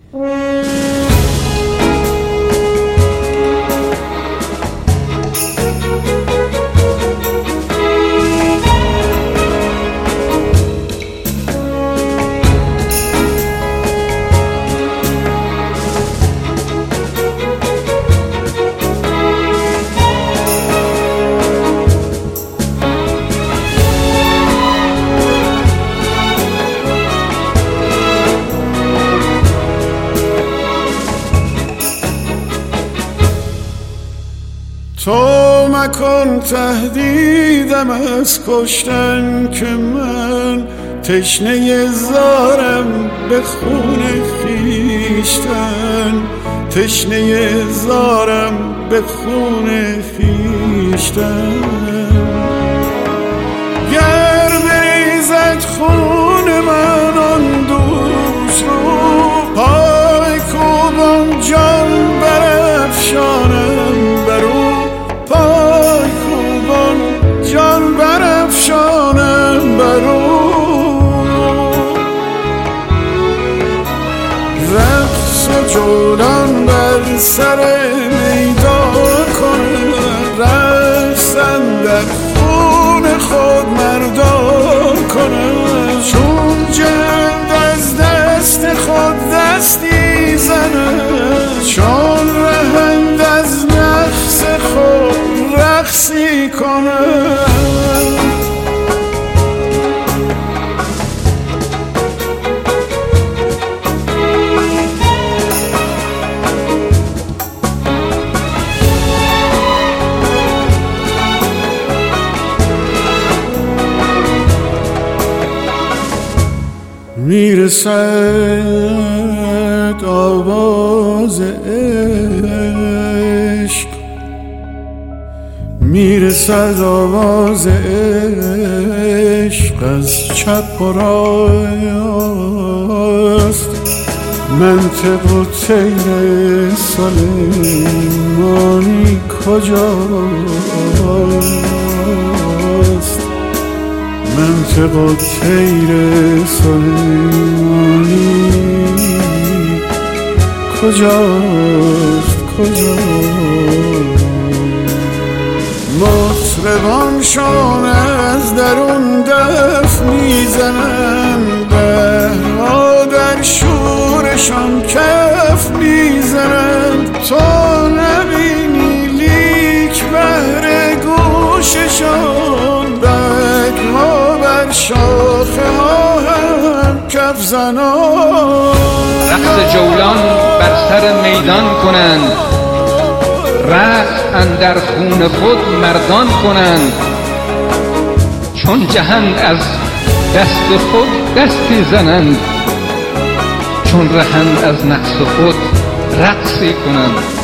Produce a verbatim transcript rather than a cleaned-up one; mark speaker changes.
Speaker 1: تو مکن تهدیدم از کشتن که من تشنه زارم به خون خویشتن، تشنه زارم به خون خویشتن. گر بریزد خون من آن دوست رو، پای کوبم جان برافشانم برو، پای کوبم جان برافشانم برو. رقص و جولان بر سر میدان کنم، رقصن در خون خود مردان کنم. چون جند از دست خود دستی زنم، چون رهند از نفس خود رقصی کنم. میرسد آواز عشق، میرسد آواز عشق از چپ و راست. منطق و طیر سلیمانی کجاست؟ منطق و طیر سلیمانی کجاست کجاست؟ مطربانشان از درون دف میزنند، بهرها در شورشان کف میزنند. تو نبینی لیک بهر گوششان، بگها بر شاخه ها هم کف زنان.
Speaker 2: رقص جولان بر سر میدان کنند، رقص اندر خون خود مردان کنند. چون جهند از دست خود دستی زنند، چون رهند از نفس خود رقصی کنند.